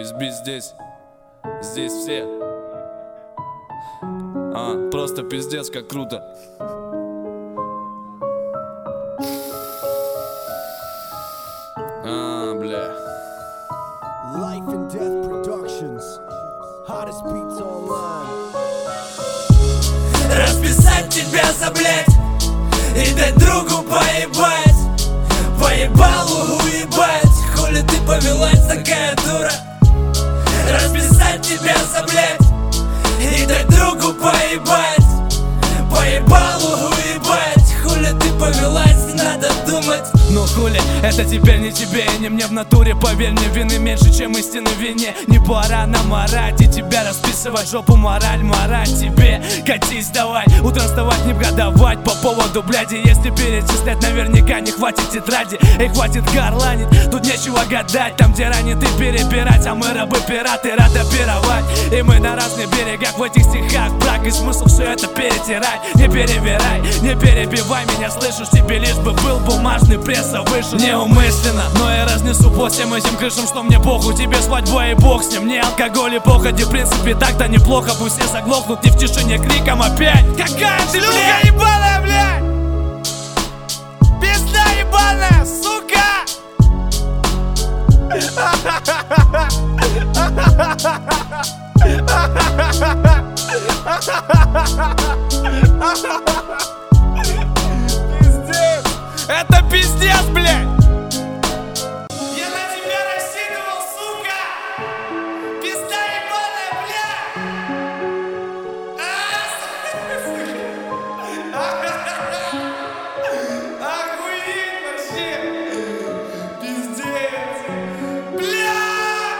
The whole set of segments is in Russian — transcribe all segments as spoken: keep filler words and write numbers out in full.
весь бит здесь, здесь все. А, просто пиздец, как круто. А, бля. Life and Death Productions. Hottest beats online. Расписать тебя за блять и дать другу поебать. Поебалу уебать. Хули ты повелась, такая дура. Расписать тебя за блять и дать другу поебать. Поебалу уебать. Хули ты повелась, надо думать. Но хули, это теперь не тебе и не мне в натуре. Поверь мне, вины меньше, чем истины в вине. Не пора нам орать и тебя расписывать. Жопу мораль, мораль тебе. Катись давай, утром вставать не годовать. По поводу бляди, если перечислять, наверняка не хватит тетради. И хватит горланить, тут нечего гадать. Там где ранит и перебирать, а мы рабы-пираты, рада пировать. И мы на разных берегах в этих стихах. Брак и смысл все это перетирать. Не перевирай, не перебивай меня, слышишь? Тебе лишь бы был бумажный пресс вышел неумышленно, но я разнесу по всем этим крышам, что мне похуй. Тебе свадьба и бог с ним, мне алкоголь и походи. В принципе так-то неплохо, пусть все заглохнут не в тишине криком опять. Какая ты шлюха ебаная, блядь! Пизда ебаная, сука! Пиздец! Это пиздец, блядь! Я на тебя рассчитывал, сука! Пизда ебаная, блядь! Охуеть вообще! Пиздец! Блядь!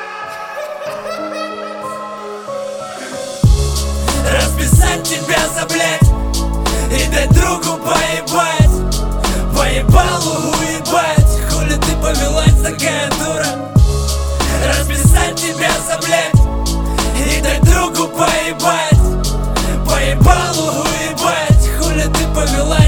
Расписать тебя за блядь и дать другу поебать. Поебалу уебать. Хули ты повелась, такая дура. Расписать тебя за блядь и дать другу поебать. Поебалу уебать. Хули ты повелась.